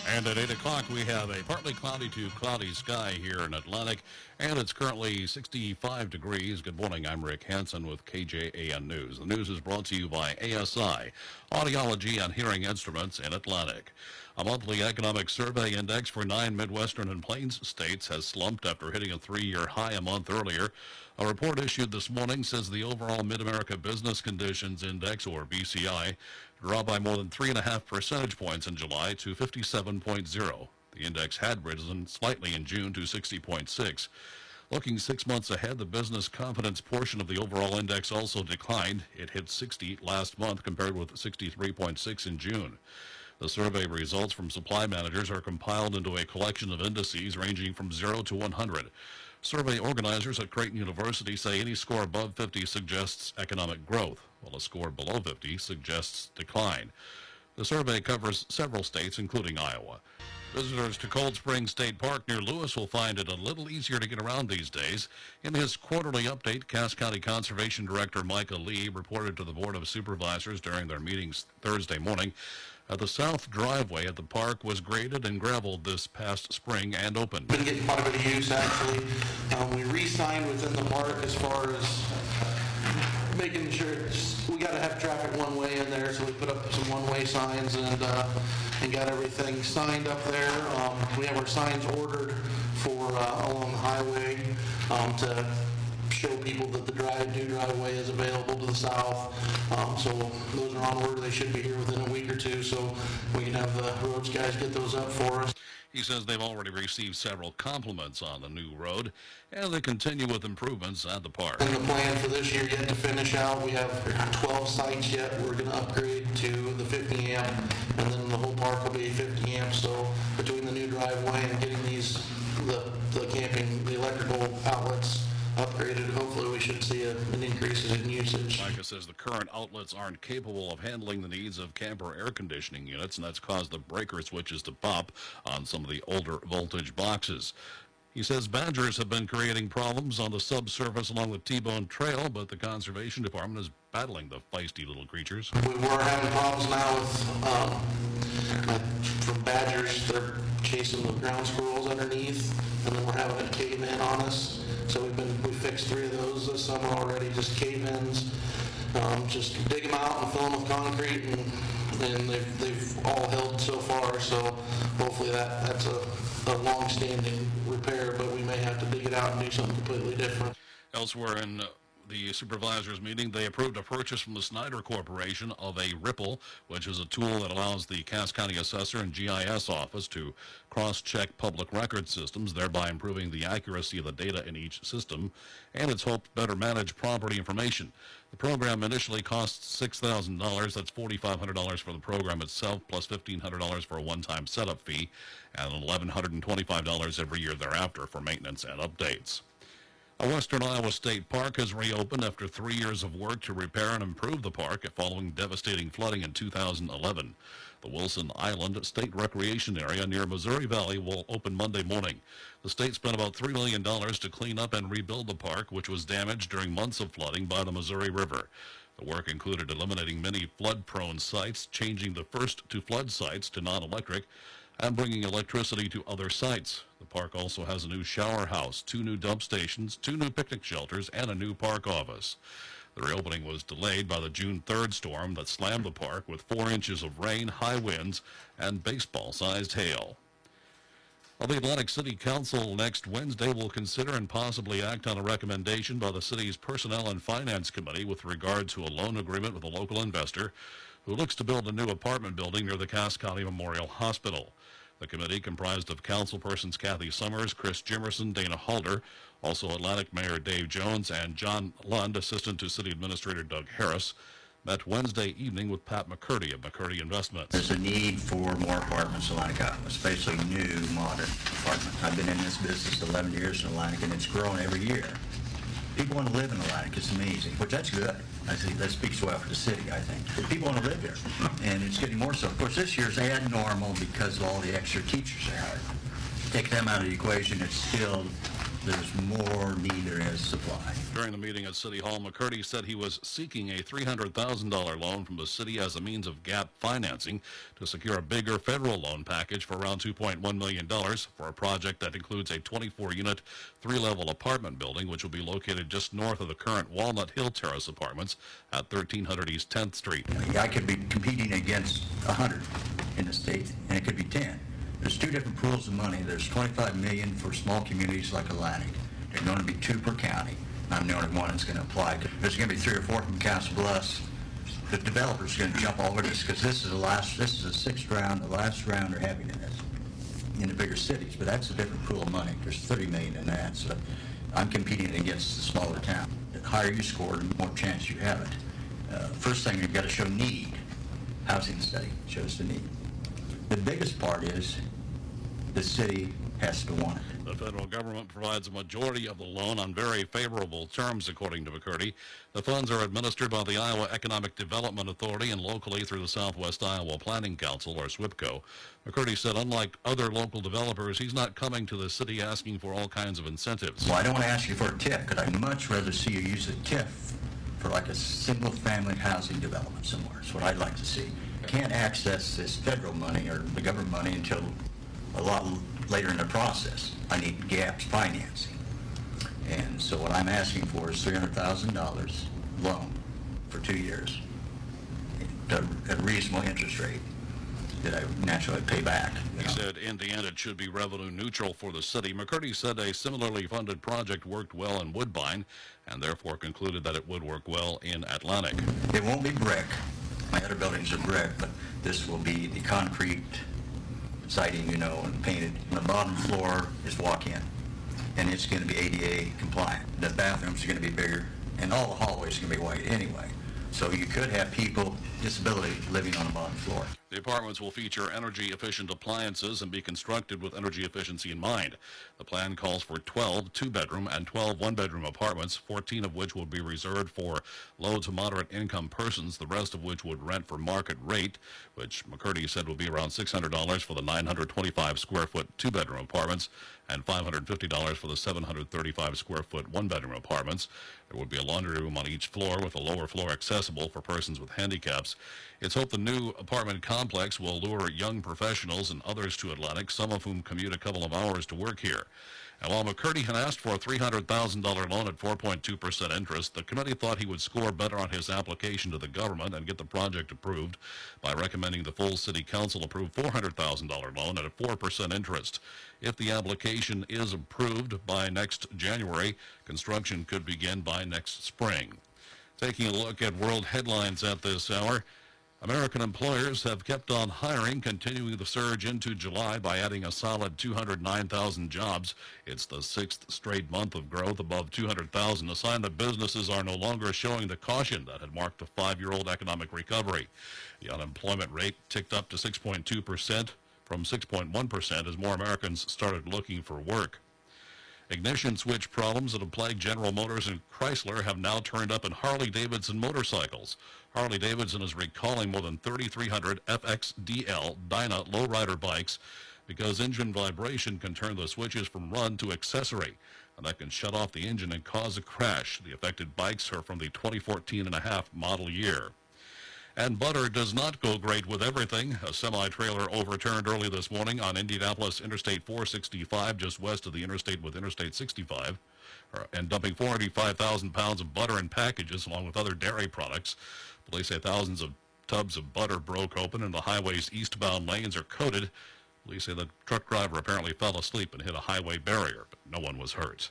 And at 8 o'clock, we have a partly cloudy to cloudy sky here in Atlantic, and it's currently 65 degrees. Good morning. I'm Rick Hansen with KJAN News. The news is brought to you by ASI, Audiology and Hearing Instruments in Atlantic. A monthly economic survey index for 9 Midwestern and Plains states has slumped after hitting a 3-year high a month earlier. A report issued this morning says the overall Mid-America Business Conditions Index, or BCI, dropped by more than 3.5 percentage points in July to 57.0. The index had risen slightly in June to 60.6. Looking 6 months ahead, the business confidence portion of the overall index also declined. It hit 60 last month compared with 63.6 in June. The survey results from supply managers are compiled into a collection of indices ranging from 0 to 100. Survey organizers at Creighton University say any score above 50 suggests economic growth, while a score below 50 suggests decline. The survey covers several states, including Iowa. Visitors to Cold Spring State Park near Lewis will find it a little easier to get around these days. In his quarterly update, Cass County Conservation Director Micah Lee reported to the Board of Supervisors during their meetings Thursday morning. The south driveway at the park was graded and graveled this past spring and opened. Been getting quite a bit of use, actually. We re-signed within the park as far as making sure we got to have traffic one way in there, so we put up some one-way signs and got everything signed up there. We have our signs ordered for along the highway to show people that the new driveway is available to the south. So those are on order. They should be here within a week or two, so we can have the roads guys get those up for us. He says they've already received several compliments on the new road, and they continue with improvements at the park. And the plan for this year yet to finish out, we have 12 sites yet. We're going to upgrade to the 50 amp, and then the whole park will be 50 amp. So between the new driveway and getting the electrical outlets upgraded, hopefully we should see an increase in usage. Micah says the current outlets aren't capable of handling the needs of camper air conditioning units, and that's caused the breaker switches to pop on some of the older voltage boxes. He says badgers have been creating problems on the subsurface along the T-Bone Trail, but the Conservation Department is battling the feisty little creatures. We were having problems now with from badgers. They're chasing the ground squirrels underneath, and then we're having it cave in on us. So we fixed 3 of those this summer already, just cave-ins. Just dig them out and fill them with concrete, and they've all held so far. So hopefully that's a long-standing repair, but we may have to dig it out and do something completely different. Elsewhere in the supervisors meeting, they approved a purchase from the Snyder Corporation of a Ripple, which is a tool that allows the Cass County Assessor and GIS office to cross-check public record systems, thereby improving the accuracy of the data in each system, and it's hoped better manage property information. The program initially costs $6,000. That's $4,500 for the program itself, plus $1,500 for a one-time setup fee, and $1,125 every year thereafter for maintenance and updates. A Western Iowa State Park has reopened after 3 years of work to repair and improve the park following devastating flooding in 2011. The Wilson Island State Recreation Area near Missouri Valley will open Monday morning. The state spent about $3 million to clean up and rebuild the park, which was damaged during months of flooding by the Missouri River. The work included eliminating many flood-prone sites, changing the first 2 flood sites to non-electric, and bringing electricity to other sites. The park also has a new shower house, 2 new dump stations, 2 new picnic shelters, and a new park office. The reopening was delayed by the June 3rd storm that slammed the park with 4 inches of rain, high winds, and baseball-sized hail. Well, the Atlantic City Council next Wednesday will consider and possibly act on a recommendation by the city's Personnel and Finance Committee with regard to a loan agreement with a local investor who looks to build a new apartment building near the Cass County Memorial Hospital. The committee, comprised of councilpersons Kathy Summers, Chris Jimerson, Dana Halder, also Atlantic Mayor Dave Jones, and John Lund, Assistant to City Administrator Doug Harris, met Wednesday evening with Pat McCurdy of McCurdy Investments. There's a need for more apartments in Atlantic, especially new, modern apartments. I've been in this business 11 years in Atlantic, and it's grown every year. People want to live in Atlantic. It's amazing, which that's good. I think that speaks well for the city, I think. But people want to live here, and it's getting more so. Of course, this year's abnormal because of all the extra teachers they hired. Take them out of the equation, it's still there's more need than there is supply. During the meeting at City Hall, McCurdy said he was seeking a $300,000 loan from the city as a means of gap financing to secure a bigger federal loan package for around $2.1 million for a project that includes a 24-unit, 3-level apartment building, which will be located just north of the current Walnut Hill Terrace apartments at 1300 East 10th Street. I could be competing against 100 in the state, and it could be 10. There's two different pools of money. There's $25 million for small communities like Atlantic. There's going to be 2 per county. I'm the only one that's going to apply. There's going to be 3 or 4 from Castle Bluffs. The developer's going to jump all over this because this is the last round they're having in this, in the bigger cities. But that's a different pool of money. There's $30 million in that. So I'm competing against the smaller town. The higher you score, the more chance you have it. First thing, you've got to show need. Housing study shows the need. The biggest part is the city has to want it. The federal government provides a majority of the loan on very favorable terms, according to McCurdy. The funds are administered by the Iowa Economic Development Authority and locally through the Southwest Iowa Planning Council, or SWPCO. McCurdy said, unlike other local developers, he's not coming to the city asking for all kinds of incentives. Well, I don't want to ask you for a TIF, because I'd much rather see you use a TIF for like a single-family housing development somewhere. That's what I'd like to see. I can't access this federal money or the government money until a lot later in the process. I need gaps financing. And so what I'm asking for is $300,000 loan for 2 years at a reasonable interest rate that I naturally pay back. He said in the end it should be revenue neutral for the city. McCurdy said a similarly funded project worked well in Woodbine and therefore concluded that it would work well in Atlantic. It won't be brick. My other buildings are brick, but this will be the concrete siding, and painted. The bottom floor is walk-in, and it's going to be ADA compliant. The bathrooms are going to be bigger, and all the hallways are going to be white anyway. So you could have people with disability living on the bottom floor. The apartments will feature energy-efficient appliances and be constructed with energy efficiency in mind. The plan calls for 12 two-bedroom and 12 one-bedroom apartments, 14 of which will be reserved for low to moderate income persons, the rest of which would rent for market rate, which McCurdy said would be around $600 for the 925 square foot two-bedroom apartments and $550 for the 735 square foot one-bedroom apartments. There would be a laundry room on each floor with a lower floor accessible for persons with handicaps. It's hoped the new apartment complex will lure young professionals and others to Atlantic, some of whom commute a couple of hours to work here. And while McCurdy had asked for a $300,000 loan at 4.2% interest, the committee thought he would score better on his application to the government and get the project approved by recommending the full city council approve $400,000 loan at a 4% interest. If the application is approved by next January, construction could begin by next spring. Taking a look at world headlines at this hour, American employers have kept on hiring, continuing the surge into July by adding a solid 209,000 jobs. It's the 6th straight month of growth above 200,000, a sign that businesses are no longer showing the caution that had marked the 5-year-old economic recovery. The unemployment rate ticked up to 6.2% from 6.1% as more Americans started looking for work. Ignition switch problems that have plagued General Motors and Chrysler have now turned up in Harley-Davidson motorcycles. Harley-Davidson is recalling more than 3,300 FXDL Dyna lowrider bikes because engine vibration can turn the switches from run to accessory, and that can shut off the engine and cause a crash. The affected bikes are from the 2014 and a half model year. And butter does not go great with everything. A semi-trailer overturned early this morning on Indianapolis Interstate 465, just west of the interstate with Interstate 65, and dumping 485,000 pounds of butter in packages along with other dairy products. Police say thousands of tubs of butter broke open and the highway's eastbound lanes are coated. Police say the truck driver apparently fell asleep and hit a highway barrier, but no one was hurt.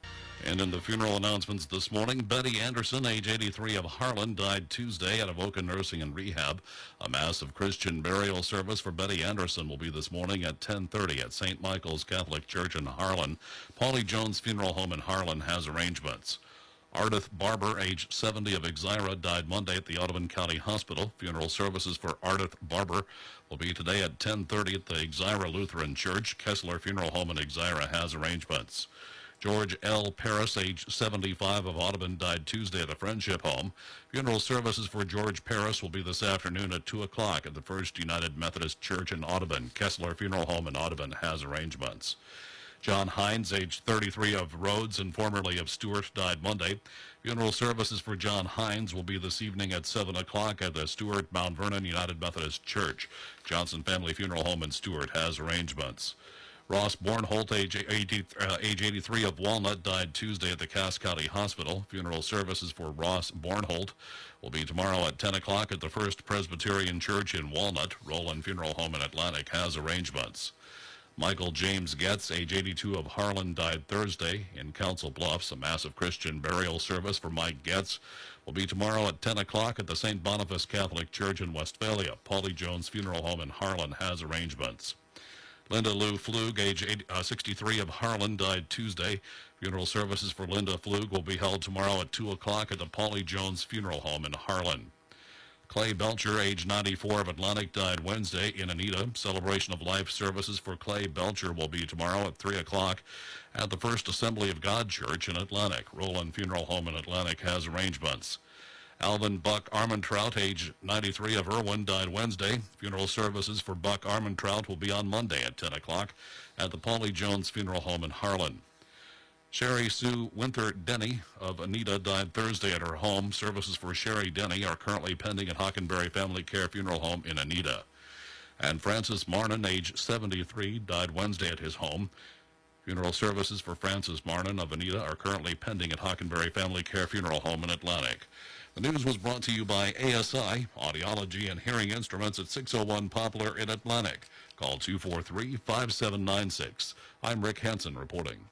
And in the funeral announcements this morning, Betty Anderson, age 83 of Harlan, died Tuesday at Avoca Nursing and Rehab. A massive Christian burial service for Betty Anderson will be this morning at 10:30 at St. Michael's Catholic Church in Harlan. Paulie Jones Funeral Home in Harlan has arrangements. Ardith Barber, age 70 of Exira, died Monday at the Audubon County Hospital. Funeral services for Ardith Barber will be today at 10:30 at the Exira Lutheran Church. Kessler Funeral Home in Exira has arrangements. George L. Paris, age 75 of Audubon, died Tuesday at a Friendship Home. Funeral services for George Paris will be this afternoon at 2 o'clock at the First United Methodist Church in Audubon. Kessler Funeral Home in Audubon has arrangements. John Hines, age 33, of Rhodes and formerly of Stewart, died Monday. Funeral services for John Hines will be this evening at 7 o'clock at the Stewart Mount Vernon United Methodist Church. Johnson Family Funeral Home in Stewart has arrangements. Ross Bornholt, age 83, of Walnut, died Tuesday at the Cass County Hospital. Funeral services for Ross Bornholt will be tomorrow at 10 o'clock at the First Presbyterian Church in Walnut. Roland Funeral Home in Atlantic has arrangements. Michael James Getz, age 82, of Harlan, died Thursday in Council Bluffs. A massive Christian burial service for Mike Getz will be tomorrow at 10 o'clock at the St. Boniface Catholic Church in Westphalia. Paulie Jones Funeral Home in Harlan has arrangements. Linda Lou Flug, age 63, of Harlan, died Tuesday. Funeral services for Linda Flug will be held tomorrow at 2 o'clock at the Paulie Jones Funeral Home in Harlan. Clay Belcher, age 94, of Atlantic, died Wednesday in Anita. Celebration of life services for Clay Belcher will be tomorrow at 3 o'clock at the First Assembly of God Church in Atlantic. Roland Funeral Home in Atlantic has arrangements. Alvin Buck Armentrout, age 93, of Irwin, died Wednesday. Funeral services for Buck Armentrout will be on Monday at 10 o'clock at the Paulie Jones Funeral Home in Harlan. Sherry Sue Winther Denny of Anita died Thursday at her home. Services for Sherry Denny are currently pending at Hockenberry Family Care Funeral Home in Anita. And Francis Marnin, age 73, died Wednesday at his home. Funeral services for Francis Marnin of Anita are currently pending at Hockenberry Family Care Funeral Home in Atlantic. The news was brought to you by ASI, Audiology and Hearing Instruments at 601 Poplar in Atlantic. Call 243-5796. I'm Rick Hansen reporting.